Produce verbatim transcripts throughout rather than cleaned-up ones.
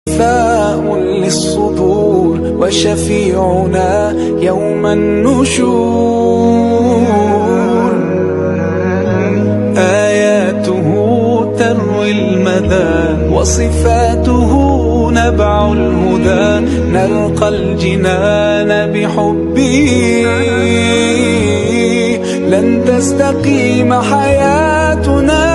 شفاء للصدور وشفيعنا يوم النشور آياته تروي المدى وصفاته نبع الهدى نلقى الجنان بحبه لن تستقيم حياتنا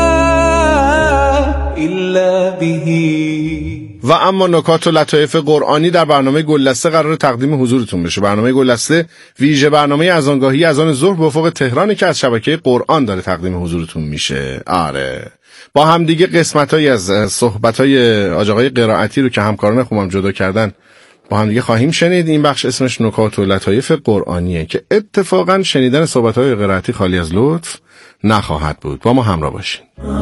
إلا به. و اما نکات و لطایف قرآنی در برنامه گلدسته قرار تقدیم حضورتون بشه. برنامه گلدسته ویژه برنامه اذانگاهی اذان ظهر به افق تهرانی که از شبکه قرآن داره تقدیم حضورتون میشه. آره با هم دیگه قسمتایی از صحبتای آج آقای قرائتی رو که همکاران خوبم جدا کردن با هم دیگه خواهیم شنید. این بخش اسمش نکات و لطایف قرآنیه که اتفاقا شنیدن صحبت‌های قرائتی خالی از لطف نخواهد بود. با ما همراه باشین.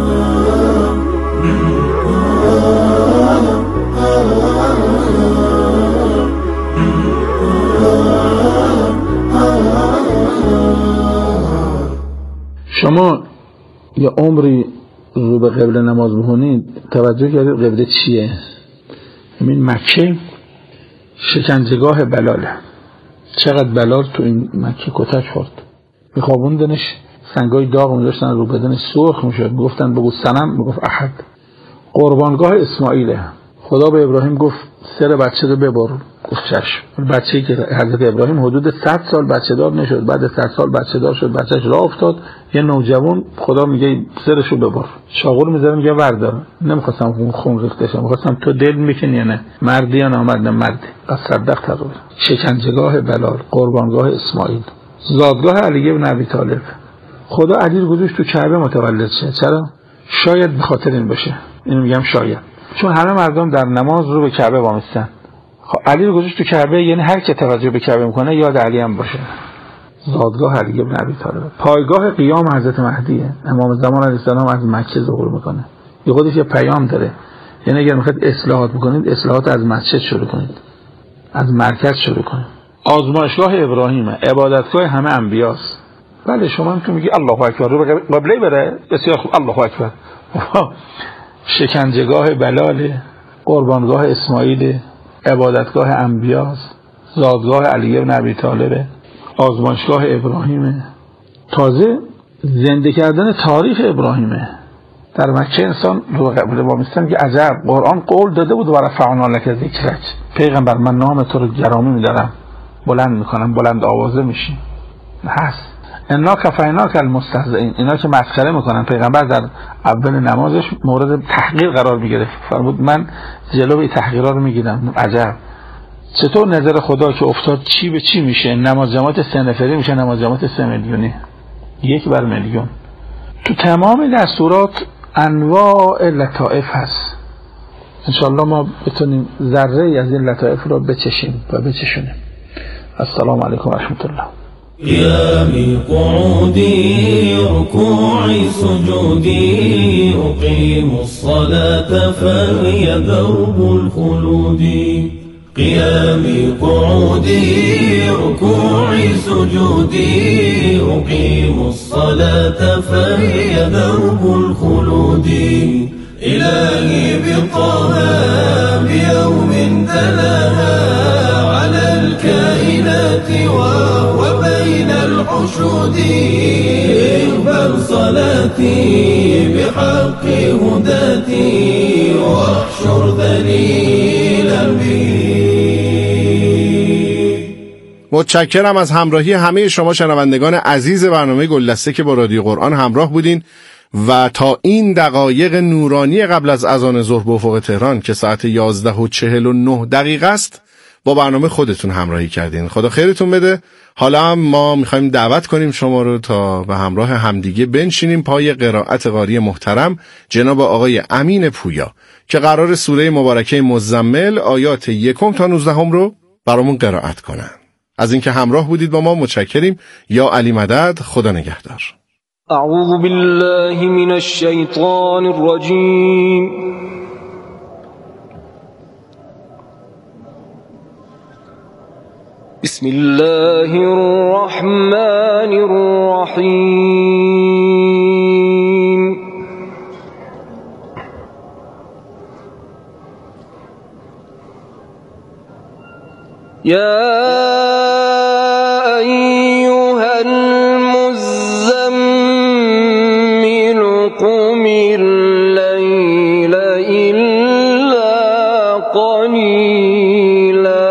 شما یه عمری رو به قبله نماز بخونید، توجه کردید قبله چیه؟ همین مکه شکنجهگاه بلاله. چقدر بلال تو این مکه کتک خورد، میخوابوندنش، سنگای داغ میذاشتن رو بدنش سرخ میشد، گفتن بگو صنم، میگفت احد. قربانگاه اسماعیله. خدا به ابراهیم گفت سر بچه رو ببر، گفت چشم. بچه‌ای که حضرت ابراهیم حدود صد سال بچه دار نشد، بعد صد سال بچه دار شد، بچه‌ش راه افتاد، یه نوجوان خدا میگه سرشو ببر. شاغل میذاره میگه وردار. نمیخواستم خون ریخته شه، میخواستم تو دل میکنی یا نه، مردی یا نامرد؟ مردی. از صدق تقول. شکنجهگاه بلال، قربانگاه اسماعیل، زادگاه علی بن ابی طالب. خدا علی رو گذاشت تو کعبه متولد شه. چرا؟ شاید به خاطر این باشه. اینو میگم شاید، چون همه مردم در نماز رو به کعبه وامیستن. خب علی رو گذاشت تو کعبه، یعنی هر کی توجه به کعبه میکنه یاد علی هم باشه. زادگاه علی بن ابی طالب. پایگاه قیام حضرت مهدیه. امام زمان علیه السلام از مکه ظهور میکنه. یه خودش یه پیام داره، یعنی اگر میخواید اصلاحات بکنید، اصلاحات از مسجد شروع کنید، از مرکز شروع کنید. آزمایشگاه ابراهیمه، عبادتگاه همه انبیاست. بله شما هم که میگی الله اکبر رو به قبله بره، بسیار خوب، الله اکبر. شکنجهگاه بلال، قربانگاه اسماعیل، عبادتگاه انبیاست، زادگاه علی بن ابی طالب، آزمایشگاه ابراهیمه. تازه زنده کردن تاریخ ابراهیمه. در مکه انسان رو قبل وامیستن که عجب، قرآن قول داده بود و رفعنا لک ذکرک، پیغمبر من نام تو رو گرامی میدارم، بلند میکنم، بلند آوازه میشی. هست انا کفیناک المستهزئین، اینا که مسخره میکنن پیغمبر در اول نمازش مورد تحقیر قرار میگیره، فرمود من جلوی تحقیرها رو میگیرم. عجب، چطور نظر خدا که افتاد چی به چی میشه؟ نماز جماعت سه نفری میشه نماز جماعت سه میلیونی، یک بر میلیون. تو تمام دستورات انواع لطائف هست. انشاءالله ما بتونیم ذره از این لطائف رو بچشیم و بچشونیم. السلام علیکم و رحمت الله. قيامي قعودي ركوعي سجودي أقيم الصلاة فهي درب الخلود. قيامي قعودي ركوعي سجودي أقيم الصلاة فهي درب الخلود. إلهي بطه بيوم تلاها على الكائنات وهو بين الحشود. اقبل صلاتي بحق هداتي واحشر ذليلا بي. متشکرم از همراهی همه شما شنوندگان عزیز برنامه گلدسته که با رادیو قرآن همراه بودین و تا این دقایق نورانی قبل از اذان ظهر به افق تهران که ساعت یازده و چهل و نه دقیقه است با برنامه خودتون همراهی کردین. خدا خیرتون بده. حالا هم ما میخوایم دعوت کنیم شما رو تا به همراه همدیگه بنشینیم پای قرائت قاری محترم جناب آقای امین پویا که قرار سوره مبارکه مزمل آیات یکم تا نوزدهم رو برامون قرائت کنن. از اینکه همراه بودید با ما متشکریم. یا علی مدد. خدا نگهدار. اعوذ بالله من الشیطان الرجیم. بسم الله الرحمن الرحیم. يا أيها المزمل قم الليل إلا قليلا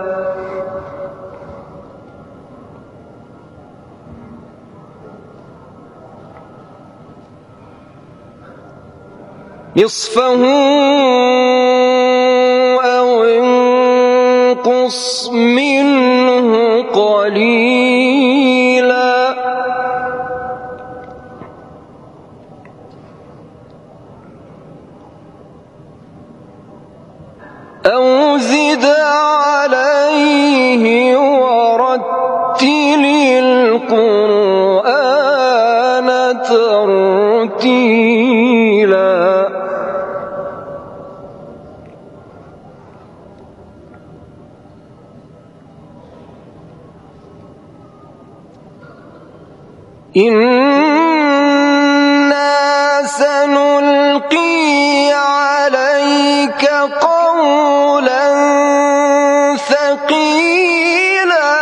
نصفه أو انقص منه قليلا أو زد عليه ورتل القرآن ترتيلا إنا سنلقي عليك قولا ثقيلا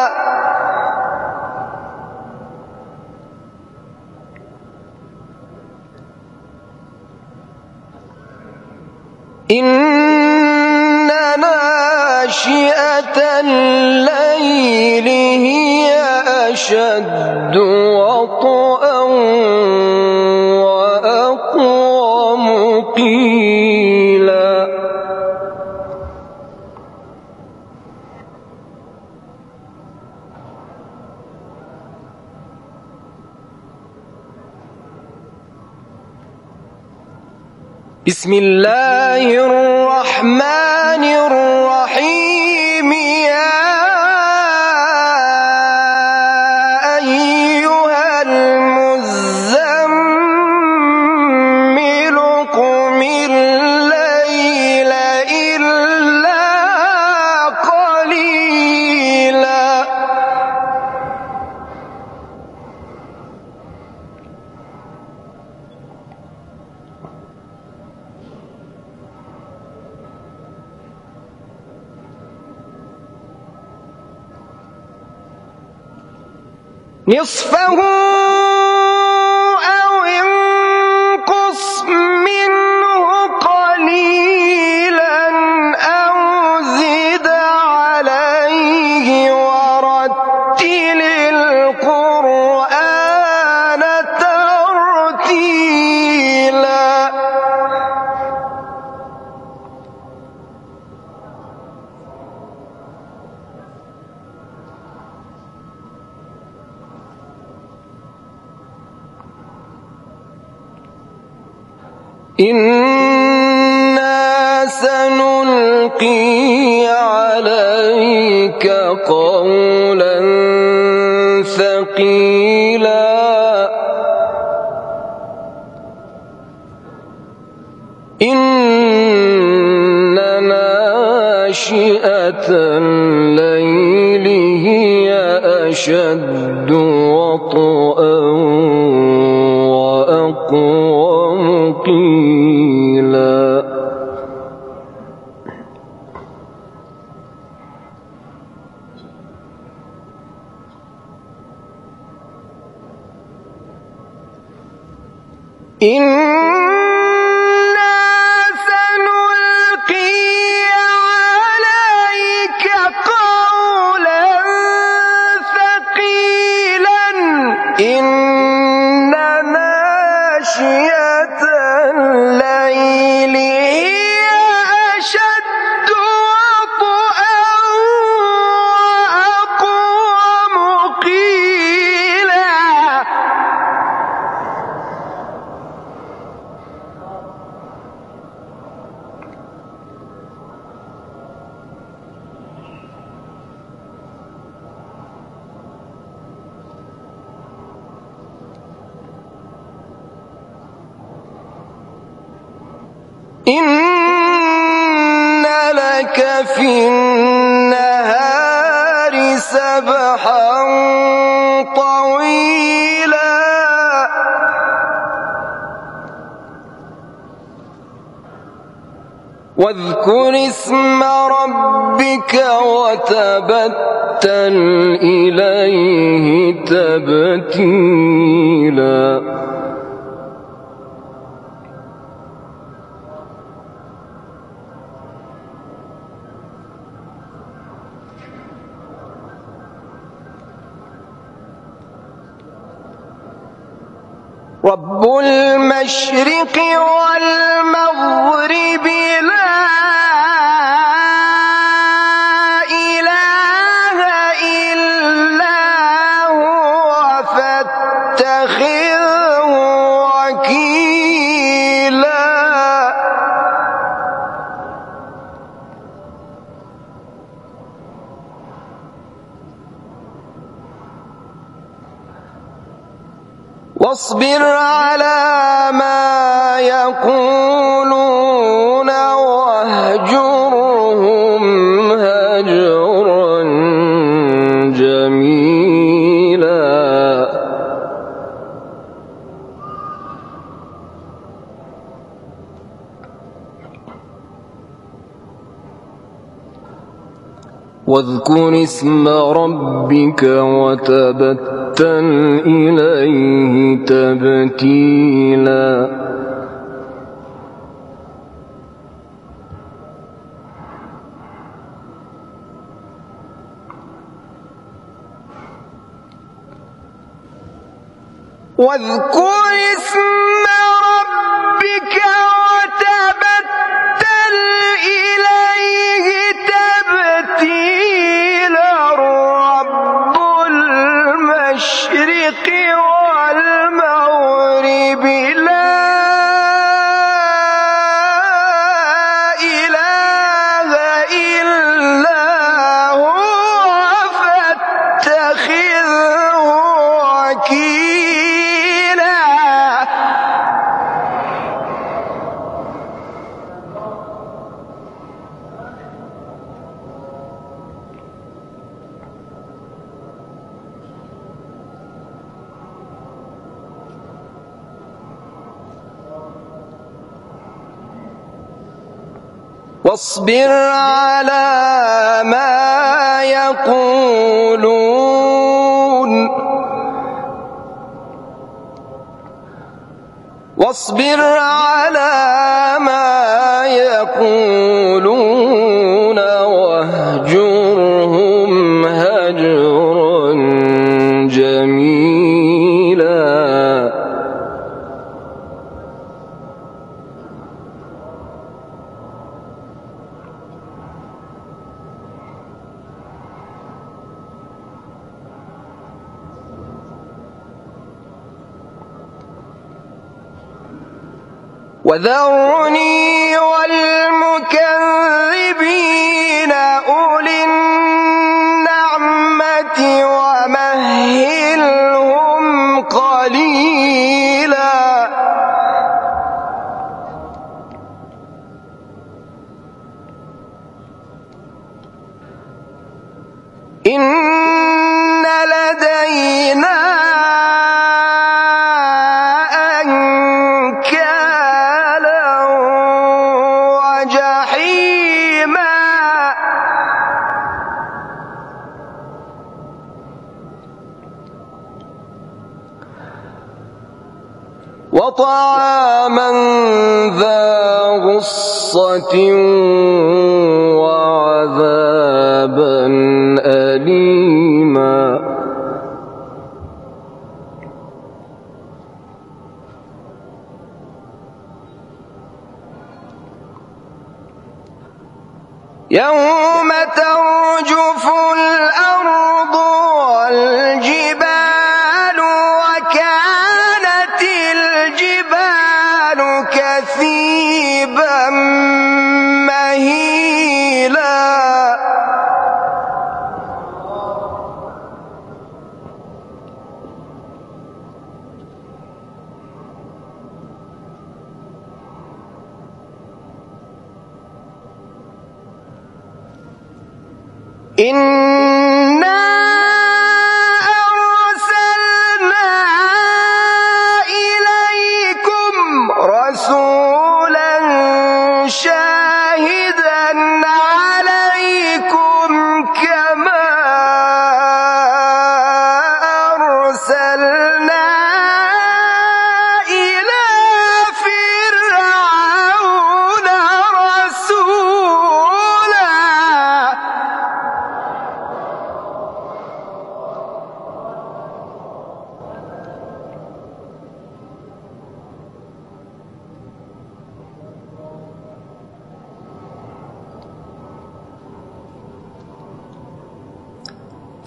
إن ناشئة الليل هي أشد وطئا وأقوم قيلا بسم الله الرحمن الرحيم يا أيها المزمل قم الليل إلا قليلا نصفه أو انقص منه قليلا أو زد عليه ورتل القرآن ترتيلا إنا سنلقي عليك قولا ثقيلا إن ناشئة الليل هي أشد وطئا وأقوم قيلا إنا سنلقي عليك قولا ثقيلا إن ناشئة الليل هي أشد وطئا وأقوم قيلا إن لك في النهار سبحا طويلا واذكر اسم ربك وتبتل إليه تبتيلا رب المشرق والمغرب لا إله إلا هو فاتخذه وكيلا واصبر على ما يقولون واهجرهم هجرا جميلا واذكر اسم ربك وتبتل إليه تبتيلا واذكر اسم ربك وتبتل إليه تبتيلا رب المشرق والمغرب لا إله إلا هو فاتخذه وكيلا واصبر على ما يقولون واصبر على ما يقولون واهجرهم هجرا جميلا وذرني والمكذبين أولي النعمة ومهلهم قليلا إن لدينا وطعاما ذا غصة وعذابا أليما يوم ترجف الأرض والجبال وكانت الجبال كثيبا مهيلا إنا أرسلنا إليكم رسولا شاهدا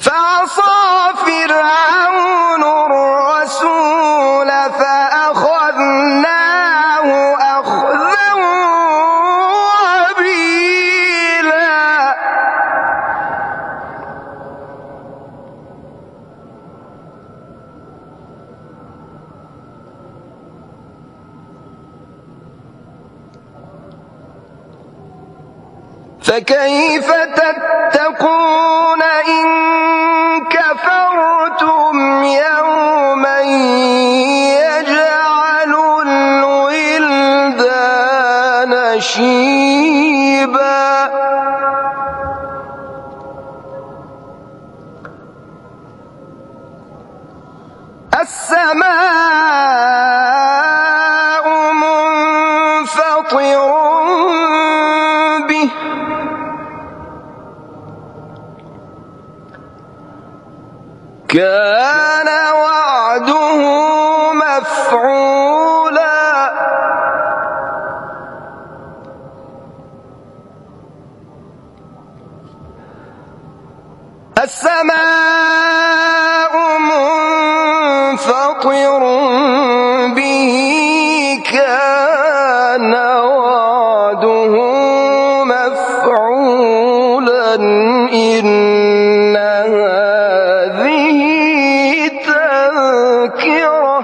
فعصى فرعون الرسول فأخذناه أخذا وبيلا. فكيف تتقون إن كفرتم يوما يجعل الولدان شيبا. السماء منفطر به كان وعده مفعولا. السماء منفطر به كان وعده مفعولا. إن هذه تذكرة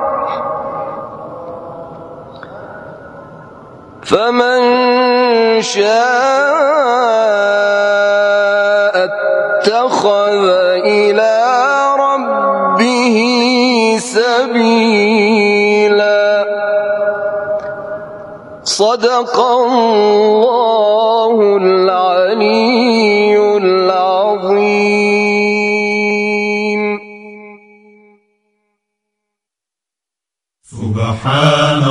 فمن شاء اتخذ إلى ربه سبيلا. صدق الله العلي العظيم. سبحان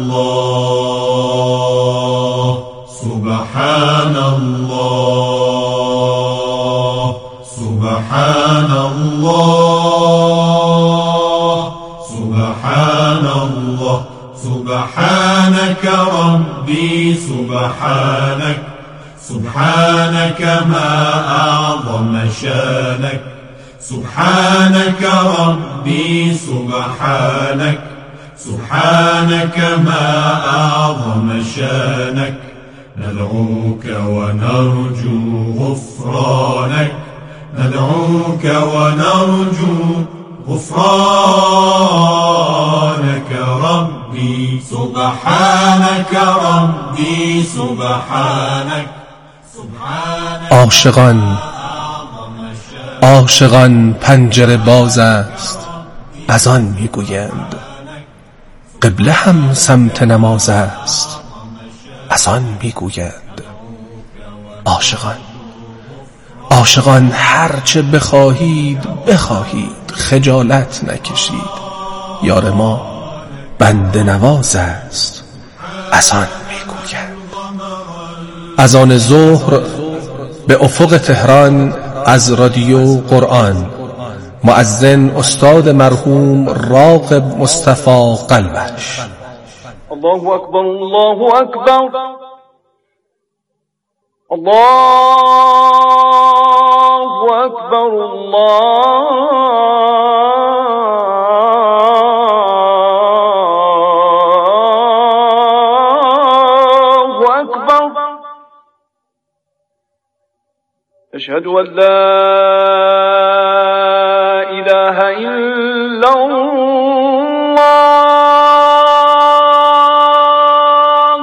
الله سبحان الله سبحان الله سبحان الله. سبحانك ربي سبحانك سبحانك ما أعظم شانك. سبحانك ربي سبحانك سبحانك ما أعظم شانك. ندعوك ونرجو غفرانك ندعوك ونرجو غفرانك ربي. سبحانك ربي سبحانك سبحانك. عاشقان عاشقان پنجره باز است از آن میگویند، قبله هم سمت نماز است از آن میگویند. عاشقان عاشقان هرچه بخواهید بخواهید خجالت نکشید، یار ما بنده نواز است از آن میگویند. اذان ظهر به افق تهران از رادیو قرآن. مؤذن استاد مرحوم راغب مصطفی قلبش. الله أكبر الله أكبر الله أكبر الله أكبر. أشهد أن لا إله إلا الله.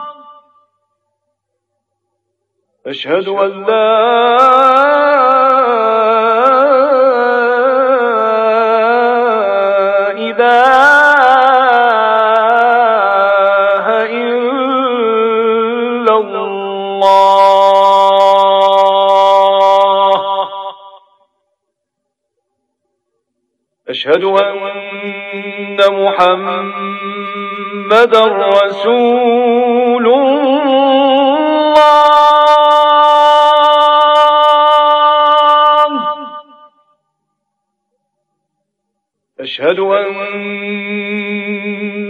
أشهد أن لا إله إلا الله. أشهد أن محمدا رسول الله. أشهد أن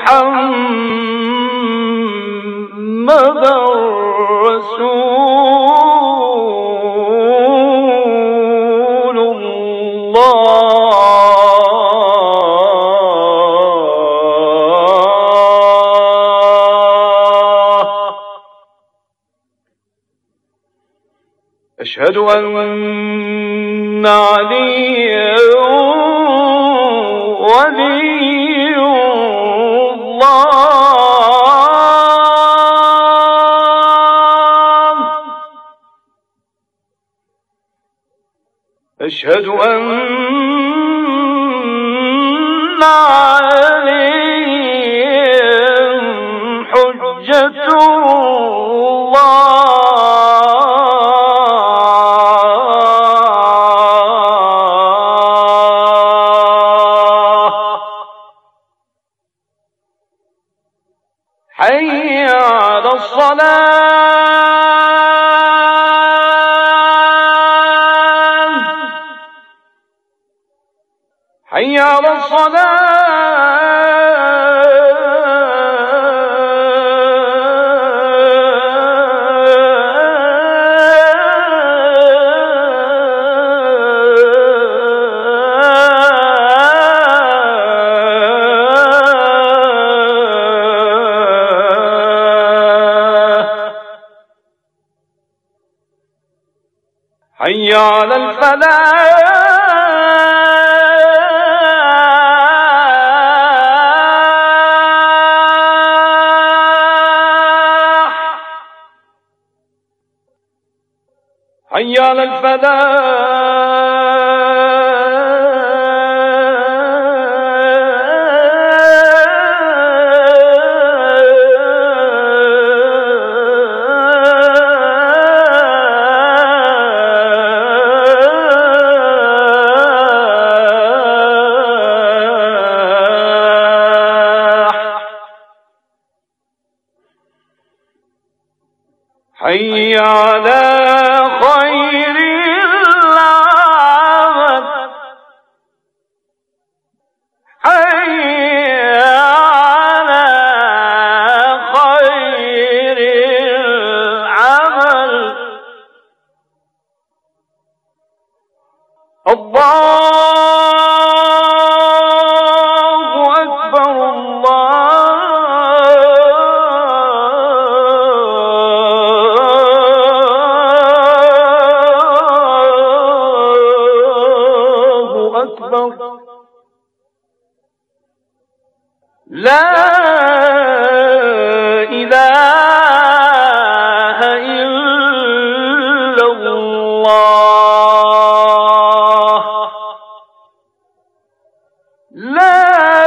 محمدا رسول أشهد أن عليا ولي الله. أشهد أن عليهم حجة الله. حي على الصلاة. حي على حي على الفلاح. حي على حي على خير العمل. حي على خير العمل. الله أكبر. لا إله إلا الله. لا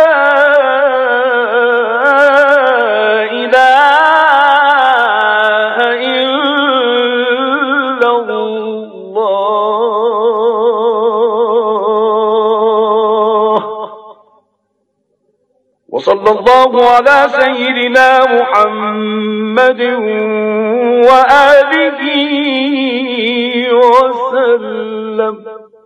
إله إلا الله. وصلى الله على سيدنا محمد وآله وسلم.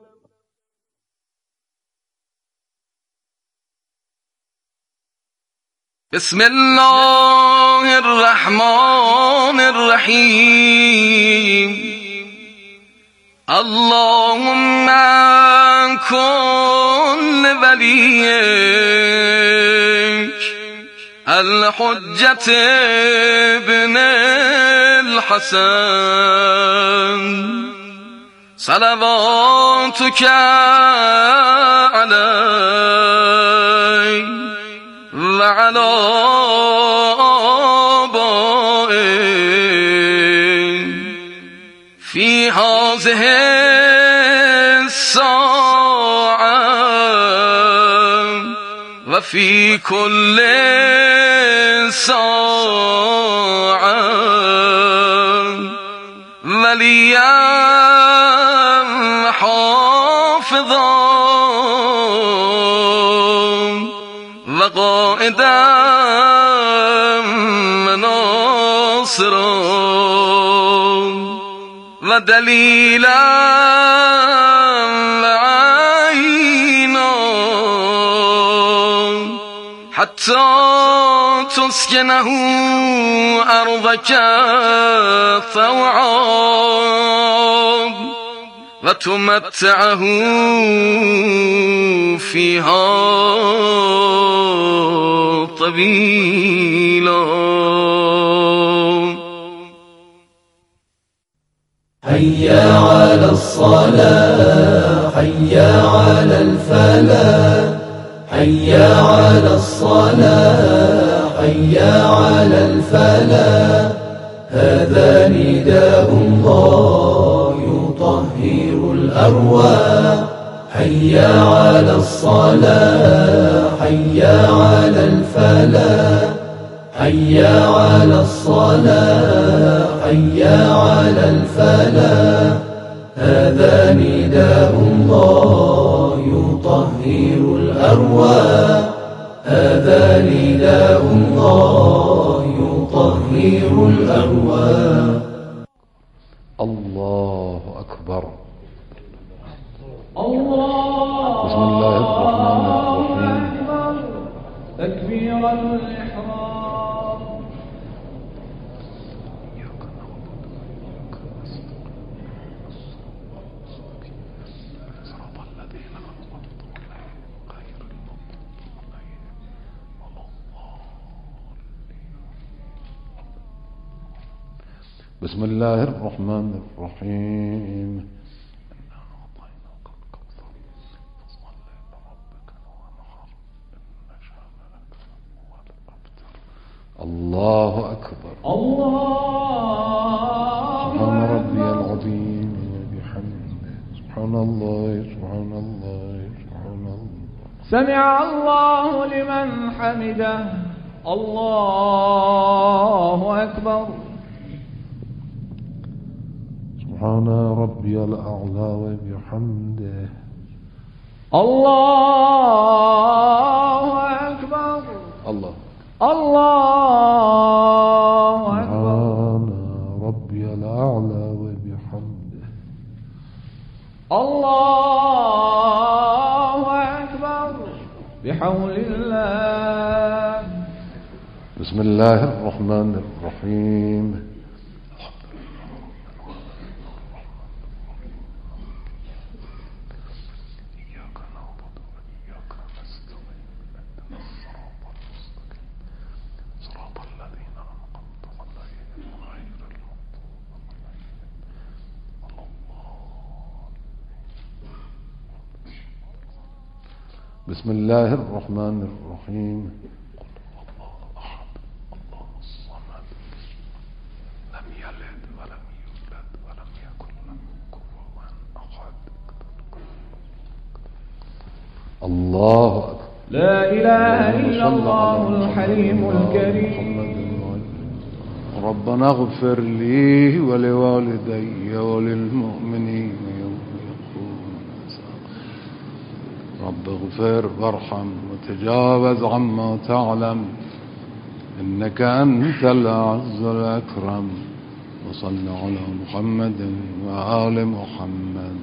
بسم الله الرحمن الرحيم. اللهم كن وليك الحجة ابن الحسن صلواتك عليه وعلى آبائه في هذه الساعة وفي كل ساعة وليا حافظا وقائدا وناصرا ودليلا وعينا حتى تسكنه أرضك طوعا وتمتعه فيها طويلا. حي على الصلاة حي على الفلاح حي على الصلاة حي على الفلاح هذا نداء الله يطهر الأرواح حي على الصلاة حي على الفلاح حي على الصلاة حي على الفلاح هذا نداء الله يطهر الأرواح هذا نداء الله يطهر الأرواح. الله أكبر. الله بسم الله الرحمن الرحيم. تكبيرة الإحرام. بسم الله الرحمن الرحيم. الله أكبر. الله سبحان ربي العظيم وبحمده سبحان الله سبحان الله سبحان الله. سمع الله لمن حمده. الله أكبر. سبحان ربي الأعلى وبحمده. الله أكبر. الله الله أكبر. سبحان ربي الأعلى وبحمده. الله أكبر. بحول الله. بسم الله الرحمن الرحيم. بسم الله الرحمن الرحيم. قل هو الله أحد الله الصمد لم يلد ولم يولد ولم يكن له كفوا أحد. الله أكبر. لا إله إلا الله الحليم الكريم. ربنا اغفر لي ولوالدي وللمؤمنين يوم يقوم الحساب. رب اغفر وارحم وتجاوز عما تعلم إنك أنت الأعز الأكرم. وصل على محمد وآل محمد.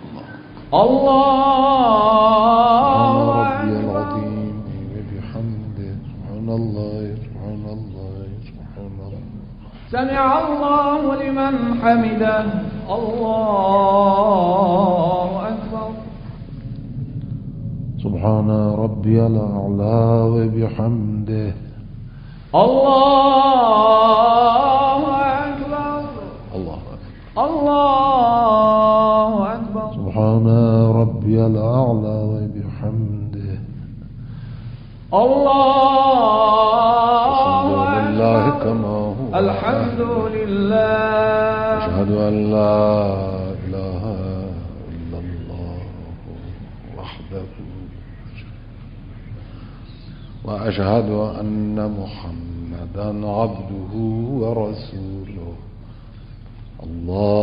الله ربي العظيم وبحمده سبحان الله سبحان الله سبحان الله. سمع الله لمن حمده. الله أكبر. سبحان ربي الأعلى وبحمده. الله أكبر. الله أكبر. الله أكبر. سبحان ربي الأعلى وبحمده. الله لله كما هو. الحمد لله. أشهد أن لا إله إلا الله وحده وأشهد أن محمدا عبده ورسوله. الله